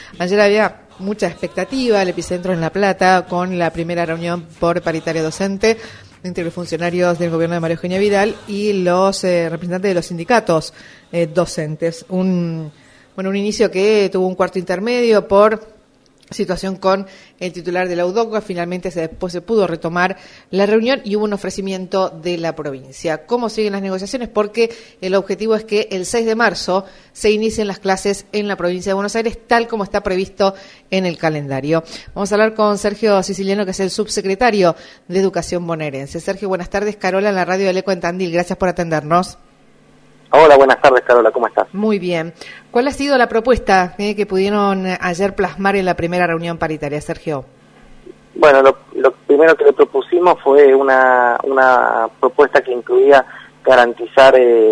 Ayer había mucha expectativa, el epicentro en La Plata, con la primera reunión por paritaria docente entre los funcionarios del gobierno de María Eugenia Vidal y los representantes de los sindicatos docentes. Un inicio que tuvo un cuarto intermedio por situación con el titular de la UDOCA. Finalmente después se pudo retomar la reunión y hubo un ofrecimiento de la provincia. ¿Cómo siguen las negociaciones? Porque el objetivo es que el 6 de marzo se inicien las clases en la provincia de Buenos Aires, tal como está previsto en el calendario. Vamos a hablar con Sergio Siciliano, que es el subsecretario de Educación bonaerense. Sergio, buenas tardes. Carola, en la radio del Eco en Tandil. Gracias por atendernos. Hola, buenas tardes, Carola, ¿cómo estás? Muy bien. ¿Cuál ha sido la propuesta que pudieron ayer plasmar en la primera reunión paritaria, Sergio? Bueno, lo primero que le propusimos fue una propuesta que incluía garantizar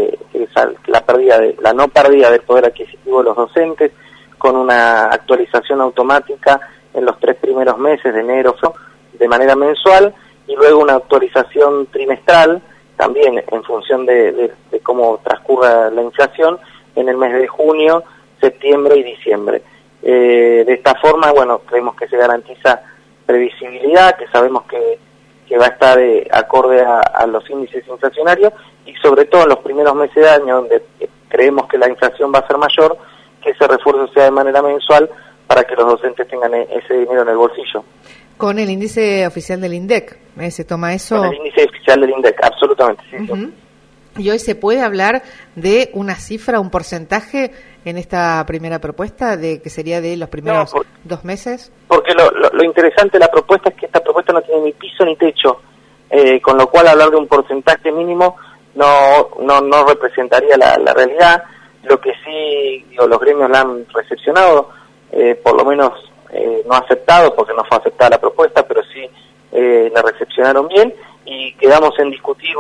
la no pérdida del poder adquisitivo de los docentes, con una actualización automática en los 3 primeros meses de enero de manera mensual, y luego una actualización trimestral también en función de cómo transcurra la inflación en el mes de junio, septiembre y diciembre. De esta forma, bueno, creemos que se garantiza previsibilidad, que sabemos que va a estar acorde a los índices inflacionarios, y sobre todo en los primeros meses de año, donde creemos que la inflación va a ser mayor, que ese refuerzo sea de manera mensual para que los docentes tengan ese dinero en el bolsillo. Con el índice oficial del INDEC, ¿se toma eso? Con el índice oficial del INDEC, absolutamente, sí. Uh-huh. ¿Y hoy se puede hablar de una cifra, un porcentaje en esta primera propuesta, de que sería de los primeros 2 meses? Porque lo interesante de la propuesta es que esta propuesta no tiene ni piso ni techo, con lo cual hablar de un porcentaje mínimo no representaría la realidad. Lo que sí, los gremios la han recepcionado, por lo menos no aceptado, porque no fue aceptada la propuesta, pero sí la recepcionaron bien, y quedamos en discutir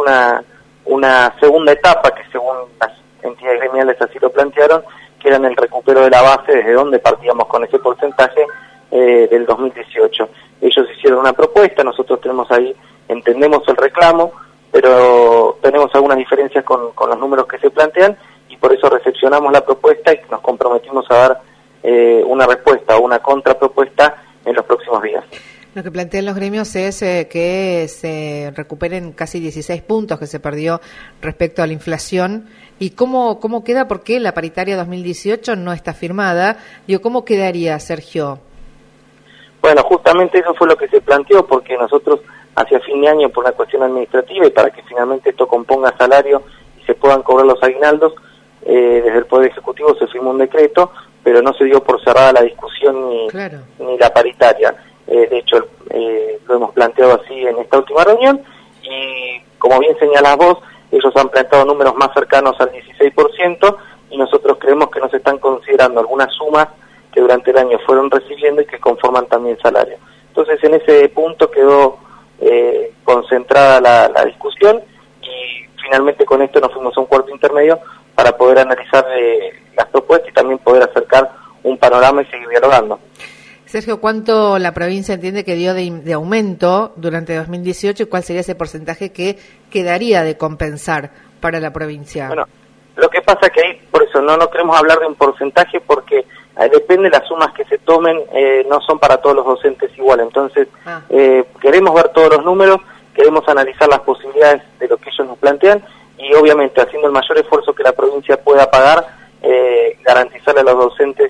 una segunda etapa que, según las entidades gremiales así lo plantearon, que era en el recupero de la base desde donde partíamos con ese porcentaje del 2018. Ellos hicieron una propuesta, nosotros entendemos el reclamo, pero tenemos algunas diferencias con los números que se plantean, y por eso recepcionamos la propuesta y nos comprometimos a dar una respuesta o una contrapropuesta en los próximos días. Lo que plantean los gremios es que se recuperen casi 16 puntos que se perdió respecto a la inflación. ¿Y cómo queda? Porque la paritaria 2018 no está firmada. ¿Cómo quedaría, Sergio? Bueno, justamente eso fue lo que se planteó, porque nosotros hacia fin de año, por una cuestión administrativa y para que finalmente esto componga salario y se puedan cobrar los aguinaldos, desde el Poder Ejecutivo se firmó un decreto, pero no se dio por cerrada la discusión ni la paritaria. De hecho, lo hemos planteado así en esta última reunión, y como bien señalás vos, ellos han planteado números más cercanos al 16%, y nosotros creemos que no se están considerando algunas sumas que durante el año fueron recibiendo y que conforman también salario. Entonces, en ese punto quedó concentrada la discusión, y finalmente con esto nos fuimos a un cuarto intermedio para poder analizar las propuestas y también poder acercar un panorama y seguir dialogando. Sergio, ¿cuánto la provincia entiende que dio de aumento durante 2018 y cuál sería ese porcentaje que quedaría de compensar para la provincia? Bueno, lo que pasa es que ahí, por eso no queremos hablar de un porcentaje, porque depende de las sumas que se tomen, no son para todos los docentes igual. Entonces, queremos ver todos los números, queremos analizar las posibilidades de lo que ellos nos plantean, y obviamente haciendo el mayor esfuerzo que la provincia pueda pagar, garantizarle a los docentes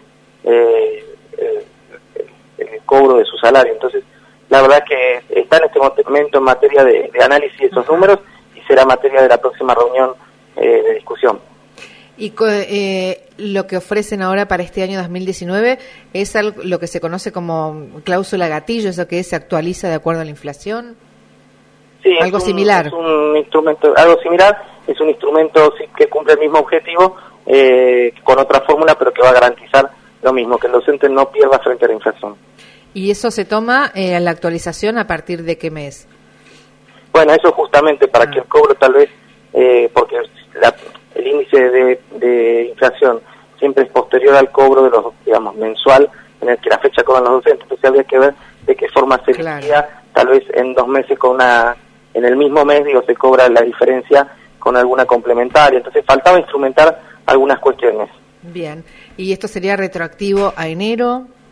el cobro de su salario. Entonces, la verdad es que está en este momento en materia de análisis de esos números, y será materia de la próxima reunión de discusión. Y lo que ofrecen ahora para este año 2019 es lo que se conoce como cláusula gatillo, eso que se actualiza de acuerdo a la inflación. Sí, algo similar. Es un instrumento, algo similar, es un instrumento que cumple el mismo objetivo, con otra fórmula, pero que va a garantizar lo mismo, que el docente no pierda frente a la inflación. ¿Y eso se toma la actualización a partir de qué mes? Bueno, eso justamente para que el cobro tal vez, porque el índice de inflación siempre es posterior al cobro de los, digamos, mensual, en el que la fecha cobran los docentes, entonces habría que ver de qué forma se liquida, tal vez en 2 meses en el mismo mes, se cobra la diferencia con alguna complementaria, entonces faltaba instrumentar algunas cuestiones. Bien, ¿y esto sería retroactivo a enero?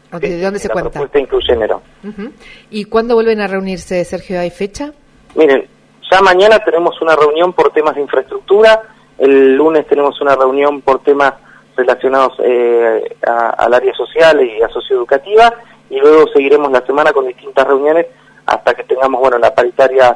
¿De dónde se la cuenta? Propuesta incluye género. ¿Y cuándo vuelven a reunirse, Sergio? ¿Hay fecha? Miren, ya mañana tenemos una reunión por temas de infraestructura, el lunes tenemos una reunión por temas relacionados al área social y a socioeducativa, y luego seguiremos la semana con distintas reuniones hasta que tengamos, bueno, la paritaria,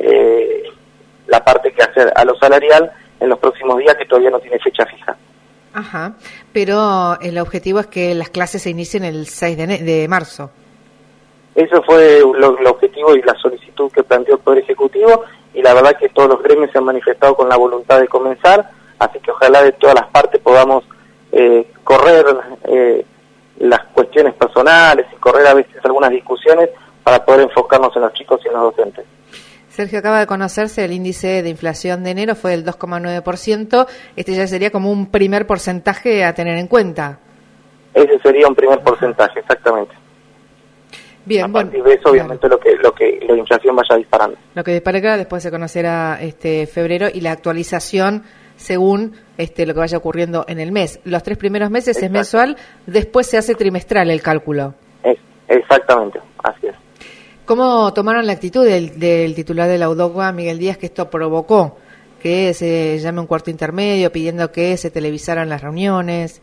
la parte que hace a lo salarial en los próximos días, que todavía no tiene fecha fija. Ajá, pero el objetivo es que las clases se inicien el 6 de marzo. Eso fue el objetivo y la solicitud que planteó el Poder Ejecutivo, y la verdad que todos los gremios se han manifestado con la voluntad de comenzar, así que ojalá de todas las partes podamos correr las cuestiones personales y correr a veces algunas discusiones para poder enfocarnos en los chicos y en los docentes. Sergio, acaba de conocerse el índice de inflación de enero, fue del 2,9%. Este ya sería como un primer porcentaje a tener en cuenta. Ese sería un primer porcentaje, exactamente. Bien, a partir de eso, obviamente, claro, lo que la inflación vaya disparando. Lo que dispara después se conocerá febrero y la actualización según lo que vaya ocurriendo en el mes. Los 3 primeros meses es mensual, después se hace trimestral el cálculo. Exactamente, así es. ¿Cómo tomaron la actitud del titular de la UDOCBA, Miguel Díaz, que esto provocó que se llame un cuarto intermedio pidiendo que se televisaran las reuniones?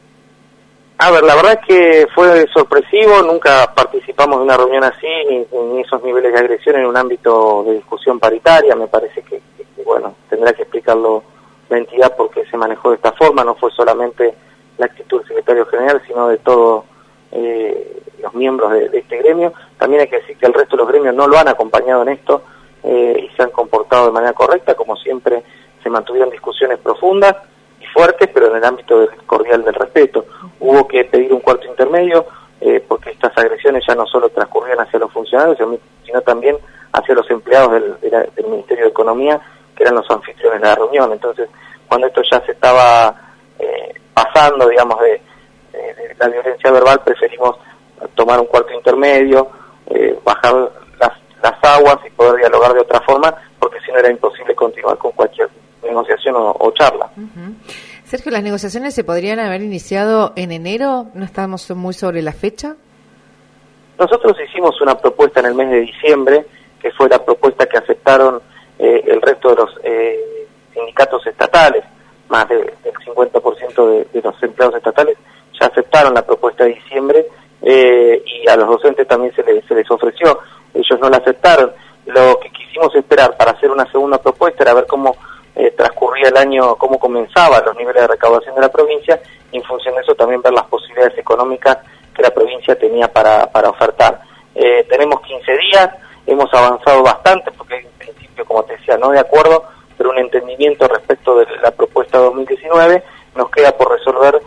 A ver, la verdad es que fue sorpresivo, nunca participamos de una reunión así, ni esos niveles de agresión en un ámbito de discusión paritaria. Me parece que bueno, tendrá que explicarlo la entidad por qué se manejó de esta forma. No fue solamente la actitud del secretario general, sino de todos los miembros de este gremio. También hay que decir que el resto de los gremios no lo han acompañado en esto y se han comportado de manera correcta. Como siempre, se mantuvieron discusiones profundas y fuertes, pero en el ámbito cordial del respeto. Hubo que pedir un cuarto intermedio porque estas agresiones ya no solo transcurrían hacia los funcionarios, sino también hacia los empleados del Ministerio de Economía, que eran los anfitriones de la reunión. Entonces, cuando esto ya se estaba pasando, digamos, de la violencia verbal, preferimos tomar un cuarto intermedio, bajar las aguas y poder dialogar de otra forma, porque si no era imposible continuar con cualquier negociación o charla. Sergio, ¿las negociaciones se podrían haber iniciado en enero? ¿No estamos muy sobre la fecha? Nosotros hicimos una propuesta en el mes de diciembre, que fue la propuesta que aceptaron el resto de los sindicatos estatales, más del 50% de los empleados estatales ya aceptaron la propuesta de diciembre, y a los docentes también se les ofreció. Ellos no la aceptaron. Lo que quisimos esperar para hacer una segunda propuesta era ver cómo transcurría el año, cómo comenzaban los niveles de recaudación de la provincia, y en función de eso también ver las posibilidades económicas que la provincia tenía para ofertar. Tenemos 15 días, hemos avanzado bastante, porque en principio, como te decía, no de acuerdo, pero un entendimiento respecto de la propuesta 2019. Nos queda por resolver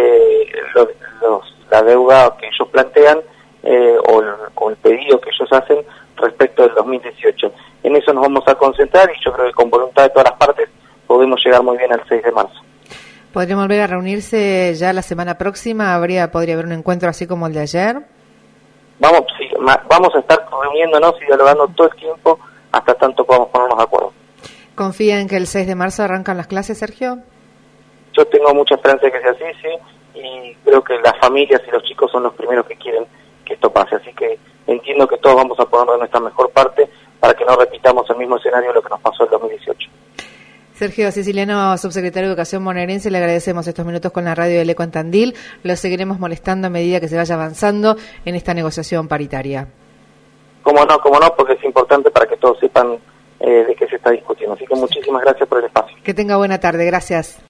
la deuda que ellos plantean o el pedido que ellos hacen respecto del 2018. En eso nos vamos a concentrar, y yo creo que con voluntad de todas las partes podemos llegar muy bien al 6 de marzo. ¿Podrían volver a reunirse ya la semana próxima? ¿Podría haber un encuentro así como el de ayer? Vamos a estar reuniéndonos y dialogando todo el tiempo hasta tanto podamos ponernos de acuerdo. ¿Confía en que el 6 de marzo arrancan las clases, Sergio? Yo tengo mucha esperanza de que sea así, sí, y creo que las familias y los chicos son los primeros que quieren que esto pase, así que entiendo que todos vamos a poner de nuestra mejor parte para que no repitamos el mismo escenario de lo que nos pasó en 2018. Sergio Siciliano, subsecretario de Educación bonaerense, le agradecemos estos minutos con la radio del Eco en Tandil. Lo seguiremos molestando a medida que se vaya avanzando en esta negociación paritaria. Cómo no, porque es importante para que todos sepan de qué se está discutiendo. Así que muchísimas gracias por el espacio. Que tenga buena tarde, gracias.